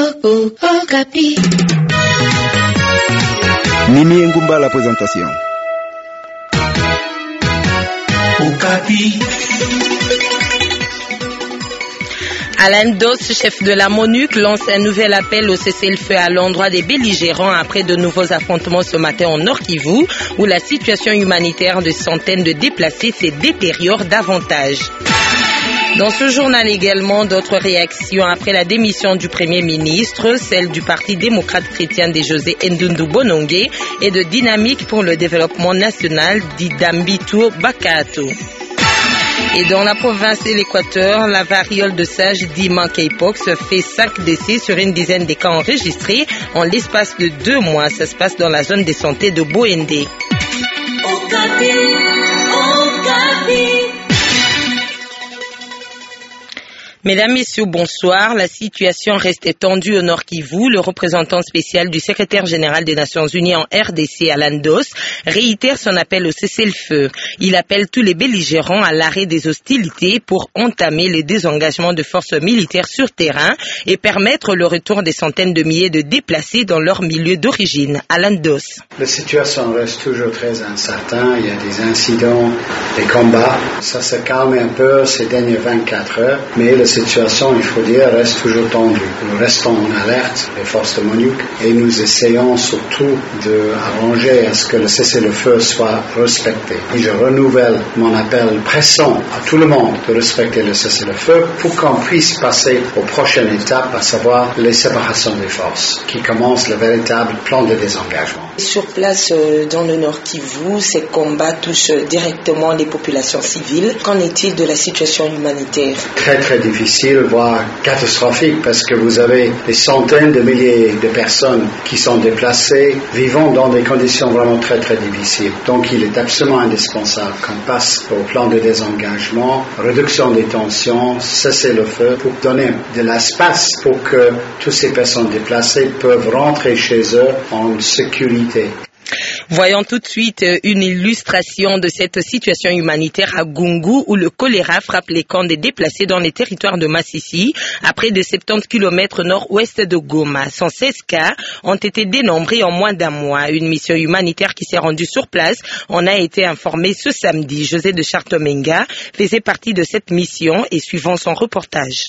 Okapi. Mimi Ngumba, la présentation. Okapi. Alain Dos, chef de la MONUC, lance un nouvel appel au cessez-le-feu à l'endroit des belligérants après de nouveaux affrontements ce matin au Nord Kivu, où la situation humanitaire de centaines de déplacés se détériore davantage. Dans ce journal également, d'autres réactions après la démission du Premier ministre, celle du Parti démocrate chrétien de José Ndundu Bonongue et de Dynamique pour le développement national d'Idambitu Bakato. Et dans la province de l'Équateur, la variole de singe dit monkeypox fait 5 décès sur une dizaine de cas enregistrés en l'espace de 2 mois. Ça se passe dans la zone de santé de Boendé. Mesdames, Messieurs, bonsoir. La situation reste tendue au Nord Kivu. Le représentant spécial du secrétaire général des Nations Unies en RDC, Alain Dos, réitère son appel au cessez-le-feu. Il appelle tous les belligérants à l'arrêt des hostilités pour entamer le désengagement de forces militaires sur terrain et permettre le retour des centaines de milliers de déplacés dans leur milieu d'origine. Alain Dos. La situation reste toujours très incertaine. Il y a des incidents, des combats. Ça se calme un peu ces dernières 24 heures, mais la situation, il faut dire, reste toujours tendue. Nous restons en alerte, les forces de MONUC, et nous essayons surtout d'arranger à ce que le cessez-le-feu soit respecté. Et je renouvelle mon appel pressant à tout le monde de respecter le cessez-le-feu pour qu'on puisse passer aux prochaines étapes, à savoir les séparations des forces, qui commence le véritable plan de désengagement. Sur place, dans le Nord Kivu, ces combats touchent directement les populations civiles. Qu'en est-il de la situation humanitaire? Très très difficile, voire catastrophique, parce que vous avez des centaines de milliers de personnes qui sont déplacées, vivant dans des conditions vraiment très très difficiles. Donc il est absolument indispensable qu'on passe au plan de désengagement, réduction des tensions, cesser le feu, pour donner de l'espace pour que toutes ces personnes déplacées peuvent rentrer chez eux en sécurité. Voyons tout de suite une illustration de cette situation humanitaire à Gungu où le choléra frappe les camps des déplacés dans les territoires de Massissi à près de 70 km nord-ouest de Goma. 116 cas ont été dénombrés en moins d'un mois. Une mission humanitaire qui s'est rendue sur place en a été informée ce samedi. José de Chartomenga faisait partie de cette mission et suivant son reportage.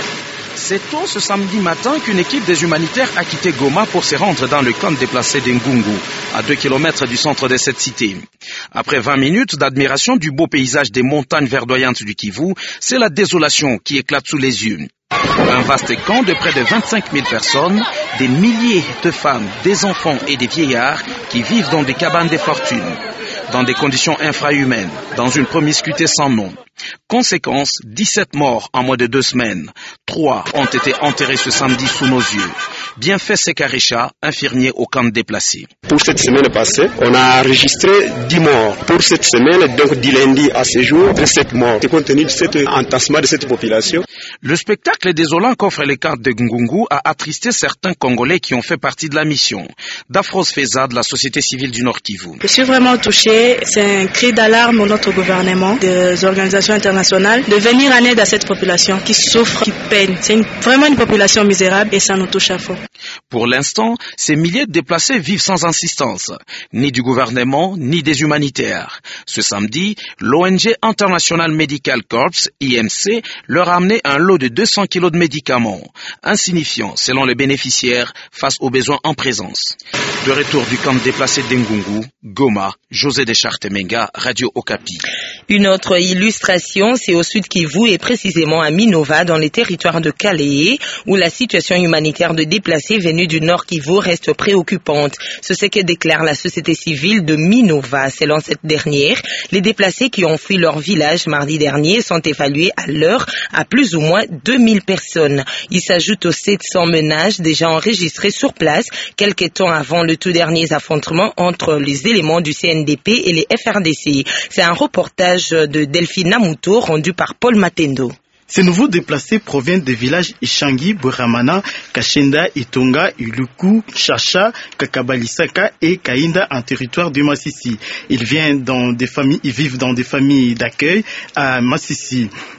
C'est tôt ce samedi matin qu'une équipe des humanitaires a quitté Goma pour se rendre dans le camp déplacé d'Ngungu, à 2 km du centre de cette cité. Après 20 minutes d'admiration du beau paysage des montagnes verdoyantes du Kivu, c'est la désolation qui éclate sous les yeux. Un vaste camp de près de 25 000 personnes, des milliers de femmes, des enfants et des vieillards qui vivent dans des cabanes de fortune, dans des conditions infrahumaines, dans une promiscuité sans nom. Conséquence, 17 morts en moins de 2 semaines. 3 ont été enterrés ce samedi sous nos yeux. Bienfait Sekarisha, infirmier au camp déplacé. Pour cette semaine passée, on a enregistré 10 morts. Pour cette semaine, donc du lundi à ce jour, 7 morts. Compte tenu de cet entassement de cette population. Le spectacle désolant qu'offre les camps de Ngungu a attristé certains Congolais qui ont fait partie de la mission. Dafros Feza de la société civile du Nord Kivu. Je suis vraiment touché. C'est un cri d'alarme au notre gouvernement, des organisations internationales, de venir en aide à cette population qui souffre, qui peine. C'est vraiment une population misérable et ça nous touche à fond. Pour l'instant, ces milliers de déplacés vivent sans assistance, ni du gouvernement, ni des humanitaires. Ce samedi, l'ONG International Medical Corps, IMC, leur a amené un lot de 200 kilos de médicaments, insignifiant selon les bénéficiaires face aux besoins en présence. De retour du camp déplacé d'Ngungu, Goma, José de Chartemenga, Radio Okapi. Une autre illustration, c'est au sud Kivu et précisément à Minova, dans les territoires de Kalehe, où la situation humanitaire de déplacés venus du nord Kivu reste préoccupante. C'est ce que déclare la société civile de Minova. Selon cette dernière, les déplacés qui ont fui leur village mardi dernier sont évalués à l'heure à plus ou moins 2000 personnes. Il s'ajoute aux 700 ménages déjà enregistrés sur place quelques temps avant le tout dernier affrontement entre les éléments du CNDP et les FRDC. C'est un reportage de Delphine Namuto rendu par Paul Matendo. Ces nouveaux déplacés proviennent des villages Ishangi, Buramana, Kashenda, Itonga, Iluku, Chacha, Kakabalisaka et Kainda en territoire de Massissi. Ils vivent dans des familles d'accueil à Massissi.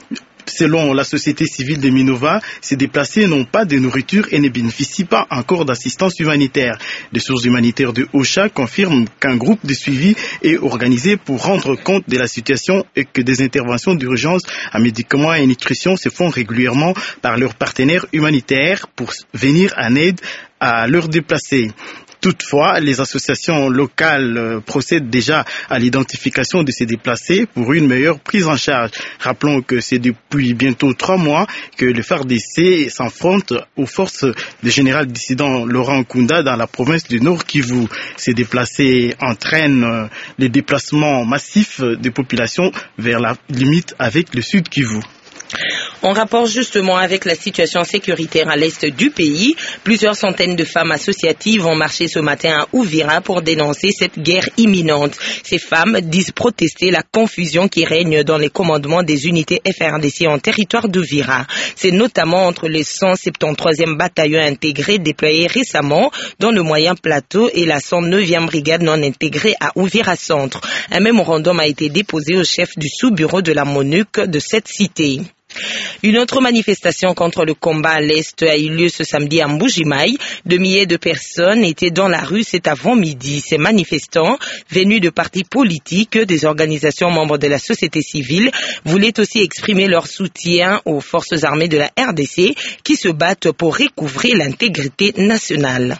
Selon la société civile de Minova, ces déplacés n'ont pas de nourriture et ne bénéficient pas encore d'assistance humanitaire. Des sources humanitaires de OCHA confirment qu'un groupe de suivi est organisé pour rendre compte de la situation et que des interventions d'urgence en médicaments et nutrition se font régulièrement par leurs partenaires humanitaires pour venir en aide à leurs déplacés. Toutefois, les associations locales procèdent déjà à l'identification de ces déplacés pour une meilleure prise en charge. Rappelons que c'est depuis bientôt 3 mois que le FARDC s'affronte aux forces du général dissident Laurent Nkunda dans la province du Nord Kivu. Ces déplacés entraînent les déplacements massifs des populations vers la limite avec le Sud Kivu. On rapporte justement avec la situation sécuritaire à l'est du pays. Plusieurs centaines de femmes associatives ont marché ce matin à Uvira pour dénoncer cette guerre imminente. Ces femmes disent protester la confusion qui règne dans les commandements des unités FARDC en territoire d'Uvira. C'est notamment entre les 173e bataillon intégré déployé récemment dans le moyen plateau et la 109e brigade non intégrée à Uvira Centre. Un mémorandum a été déposé au chef du sous-bureau de la MONUC de cette cité. Une autre manifestation contre le combat à l'Est a eu lieu ce samedi à Mbujimaï. 2 milliers de personnes étaient dans la rue cet avant-midi. Ces manifestants, venus de partis politiques, des organisations membres de la société civile, voulaient aussi exprimer leur soutien aux forces armées de la RDC qui se battent pour recouvrer l'intégrité nationale.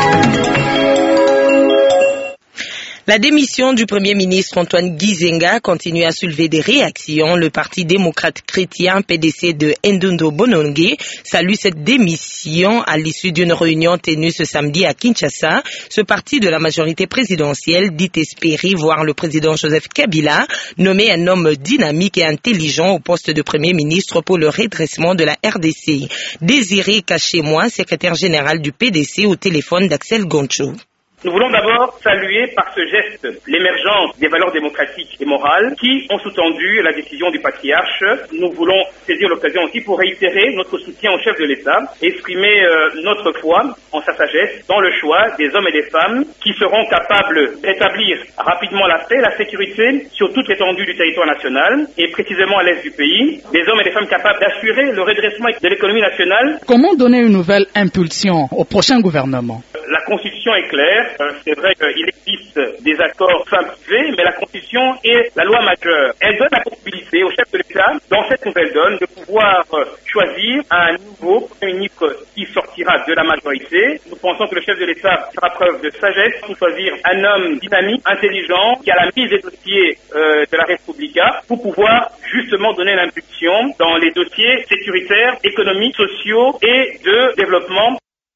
La démission du Premier ministre Antoine Gizenga continue à soulever des réactions. Le Parti démocrate chrétien PDC de Ndundo Bonongue salue cette démission à l'issue d'une réunion tenue ce samedi à Kinshasa. Ce parti de la majorité présidentielle dit espérer voir le président Joseph Kabila nommer un homme dynamique et intelligent au poste de Premier ministre pour le redressement de la RDC. Désiré Kachémois, secrétaire général du PDC, au téléphone d'Axel Goncho. Nous voulons d'abord saluer par ce geste l'émergence des valeurs démocratiques et morales qui ont sous-tendu la décision du patriarche. Nous voulons saisir l'occasion aussi pour réitérer notre soutien au chef de l'État, exprimer notre foi en sa sagesse dans le choix des hommes et des femmes qui seront capables d'établir rapidement la paix, la sécurité sur toute l'étendue du territoire national et précisément à l'est du pays, des hommes et des femmes capables d'assurer le redressement de l'économie nationale. Comment donner une nouvelle impulsion au prochain gouvernement? La Constitution est claire. C'est vrai qu'il existe des accords simplifiés, mais la Constitution est la loi majeure. Elle donne la possibilité au chef de l'État, dans cette nouvelle donne, de pouvoir choisir un nouveau Premier ministre qui sortira de la majorité. Nous pensons que le chef de l'État fera preuve de sagesse pour choisir un homme dynamique, intelligent, qui a la mise des dossiers de la Républica pour pouvoir justement donner l'impulsion dans les dossiers sécuritaires, économiques, sociaux et de développement.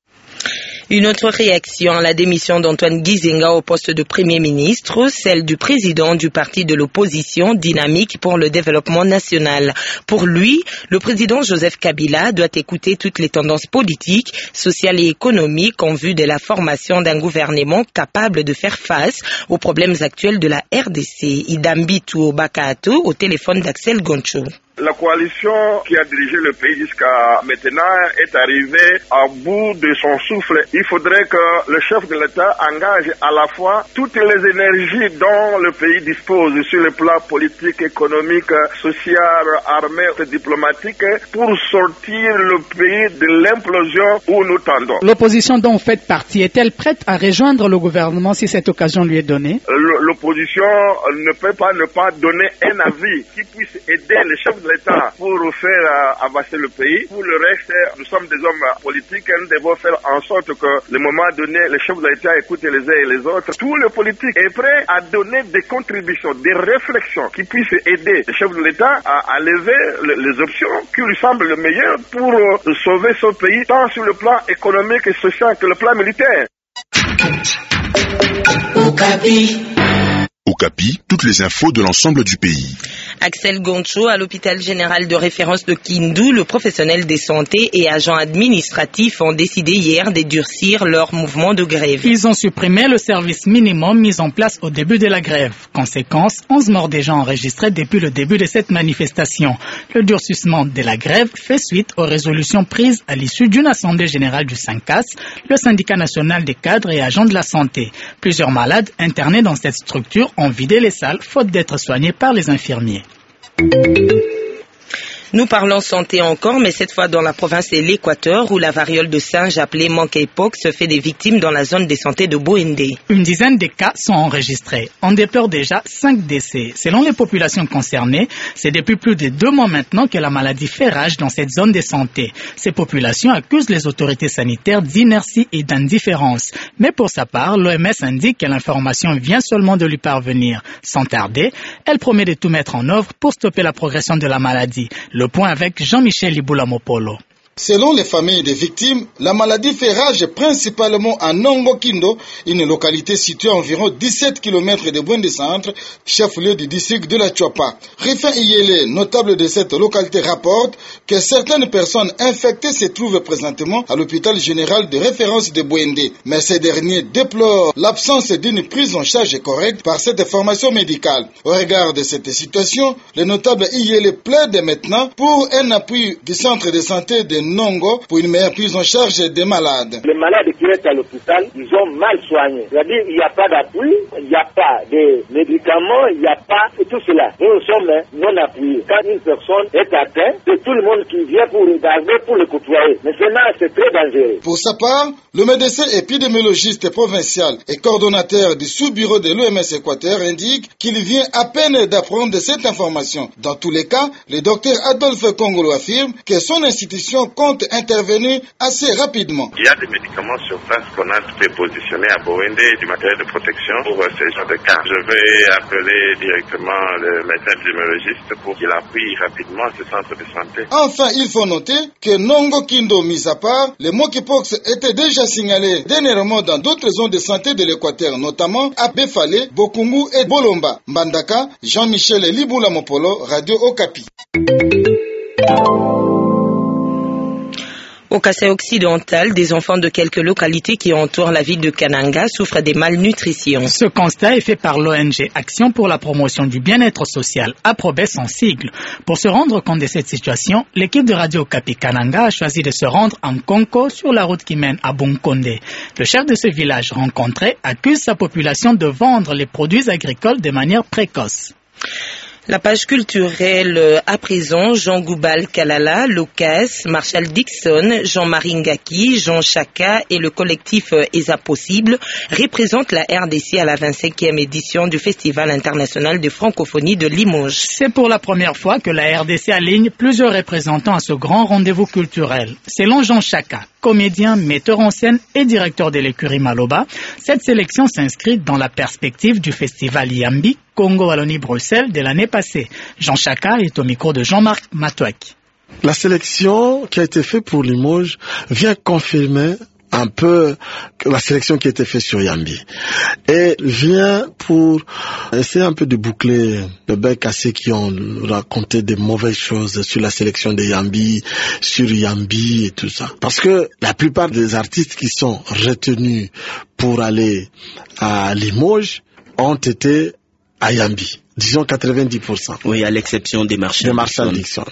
Une autre réaction à la démission d'Antoine Gizenga au poste de Premier ministre, celle du président du parti de l'opposition Dynamique pour le développement national. Pour lui, le président Joseph Kabila doit écouter toutes les tendances politiques, sociales et économiques en vue de la formation d'un gouvernement capable de faire face aux problèmes actuels de la RDC. Idambitu Obakato au téléphone d'Axel Goncho. La coalition qui a dirigé le pays jusqu'à maintenant est arrivée à bout de son souffle. Il faudrait que le chef de l'État engage à la fois toutes les énergies dont le pays dispose sur le plan politique, économique, social, armé, diplomatique pour sortir le pays de l'implosion où nous tendons. L'opposition dont vous faites partie est-elle prête à rejoindre le gouvernement si cette occasion lui est donnée? L'opposition ne peut pas ne pas donner un avis qui puisse aider le chef de l'État pour faire avancer le pays. Pour le reste, nous sommes des hommes politiques et nous devons faire en sorte que, le moment donné, le chef de l'État écoute les uns et les autres. Tout le politique est prêt à donner des contributions, des réflexions qui puissent aider le chef de l'État à lever les options qui lui semblent les meilleures pour sauver son pays, tant sur le plan économique et social que le plan militaire. Okapi, toutes les infos de l'ensemble du pays. Axel Goncho, à l'hôpital général de référence de Kindu, le professionnel de santé et agents administratifs ont décidé hier de durcir leur mouvement de grève. Ils ont supprimé le service minimum mis en place au début de la grève. Conséquence, 11 morts déjà enregistrés depuis le début de cette manifestation. Le durcissement de la grève fait suite aux résolutions prises à l'issue d'une assemblée générale du SYNCAS, le syndicat national des cadres et agents de la santé. Plusieurs malades internés dans cette structure ont vidé les salles faute d'être soignés par les infirmiers. Nous parlons santé encore, mais cette fois dans la province de l'Équateur, où la variole de singe appelée monkeypox fait des victimes dans la zone de santé de Boendé. Une dizaine de cas sont enregistrés. On déplore déjà 5 décès. Selon les populations concernées, c'est depuis plus de 2 mois maintenant que la maladie fait rage dans cette zone de santé. Ces populations accusent les autorités sanitaires d'inertie et d'indifférence. Mais pour sa part, l'OMS indique que l'information vient seulement de lui parvenir. Sans tarder, elle promet de tout mettre en œuvre pour stopper la progression de la maladie. Le point avec Jean-Michel Libulamopolo. Selon les familles des victimes, la maladie fait rage principalement à Nongo Kindo, une localité située à environ 17 km de Boendé Centre, chef-lieu du district de la Tchoapa. Rifin Iyele, notable de cette localité, rapporte que certaines personnes infectées se trouvent présentement à l'hôpital général de référence de Boendé. Mais ces derniers déplorent l'absence d'une prise en charge correcte par cette formation médicale. Au regard de cette situation, le notable Iyele plaide maintenant pour un appui du centre de santé de Nongo pour une meilleure prise en charge des malades. Les malades qui restent à l'hôpital, ils ont mal soigné. C'est-à-dire il n'y a pas d'appui, il n'y a pas de médicaments, il n'y a pas tout cela. Nous sommes non appuyés. Quand une personne est atteinte, c'est tout le monde qui vient pour regarder, pour le côtoyer. Maintenant, c'est très dangereux. Pour sa part, le médecin épidémiologiste provincial et coordonnateur du sous-bureau de l'OMS Équateur indique qu'il vient à peine d'apprendre cette information. Dans tous les cas, le docteur Adolphe Kongolo affirme que son institution compte intervenir assez rapidement. Il y a des médicaments sur place qu'on a dépositionnés à Boendé, du matériel de protection pour ces genres de cas. Je vais appeler directement le médecin épidémiologiste pour qu'il appuie rapidement ce centre de santé. Enfin, il faut noter que Nongo Kindo, mis à part, le monkeypox était déjà signalé dernièrement dans d'autres zones de santé de l'Équateur, notamment à Befale, Bokungu et Bolomba. Mbandaka, Jean-Michel Libulamopolo, Radio Okapi. Au Kassai occidental, des enfants de quelques localités qui entourent la ville de Kananga souffrent des malnutritions. Ce constat est fait par l'ONG Action pour la promotion du bien-être social, approbé son sigle. Pour se rendre compte de cette situation, l'équipe de Radio Okapi Kananga a choisi de se rendre en Konko sur la route qui mène à Bunkonde. Le chef de ce village rencontré accuse sa population de vendre les produits agricoles de manière précoce. La page culturelle à présent, Jean Goubal Kalala, Lucas, Marshall Dixon, Jean-Marie Ngaki, Jean Chaka et le collectif ESA Possible représentent la RDC à la 25e édition du Festival international de francophonie de Limoges. C'est pour la première fois que la RDC aligne plusieurs représentants à ce grand rendez-vous culturel. Selon Jean Chaka, comédien, metteur en scène et directeur de l'écurie Maloba, cette sélection s'inscrit dans la perspective du festival Yambi Congo-Wallonie-Bruxelles de l'année passée. Jean Chaka est au micro de Jean-Marc Matouak. La sélection qui a été faite pour Limoges vient confirmer un peu la sélection qui a été faite sur Yambi et vient pour essayer un peu de boucler le bec à ceux qui ont raconté des mauvaises choses sur la sélection de Yambi, sur Yambi et tout ça. Parce que la plupart des artistes qui sont retenus pour aller à Limoges ont été à Yambi. Disons 90%. Oui, à l'exception des Marshall Dixon.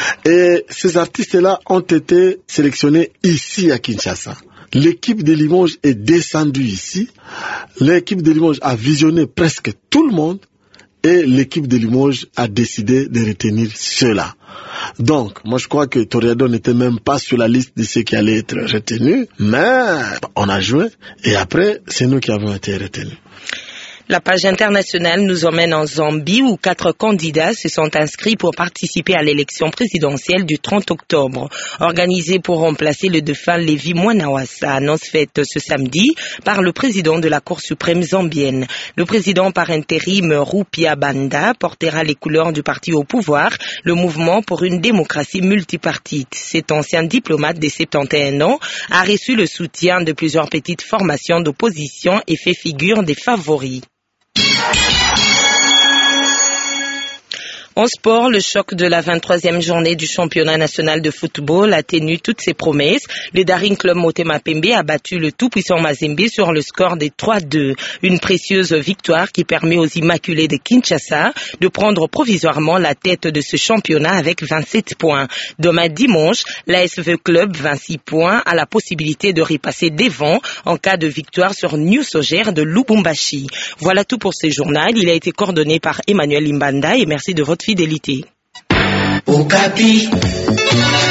Et ces artistes-là ont été sélectionnés ici à Kinshasa. L'équipe de Limoges est descendue ici. L'équipe de Limoges a visionné presque tout le monde. Et l'équipe de Limoges a décidé de retenir ceux-là. Donc, moi je crois que Toreador n'était même pas sur la liste de ceux qui allaient être retenus. Mais on a joué. Et après, c'est nous qui avons été retenus. La page internationale nous emmène en Zambie où 4 candidats se sont inscrits pour participer à l'élection présidentielle du 30 octobre. Organisée pour remplacer le défunt Levi Mwanawasa, annonce faite ce samedi par le président de la Cour suprême zambienne. Le président par intérim Rupia Banda portera les couleurs du parti au pouvoir, le mouvement pour une démocratie multipartite. Cet ancien diplomate de 71 ans a reçu le soutien de plusieurs petites formations d'opposition et fait figure des favoris. En sport, le choc de la 23e journée du championnat national de football a tenu toutes ses promesses. Le Daring Club Motema Pembe a battu le tout-puissant Mazembe sur le score des 3-2. Une précieuse victoire qui permet aux Immaculés de Kinshasa de prendre provisoirement la tête de ce championnat avec 27 points. Demain dimanche, l'ASV Club, 26 points, a la possibilité de repasser devant en cas de victoire sur New Sogère de Lubumbashi. Voilà tout pour ce journal. Il a été coordonné par Emmanuel Imbanda et merci de votre fidélité. Okapi.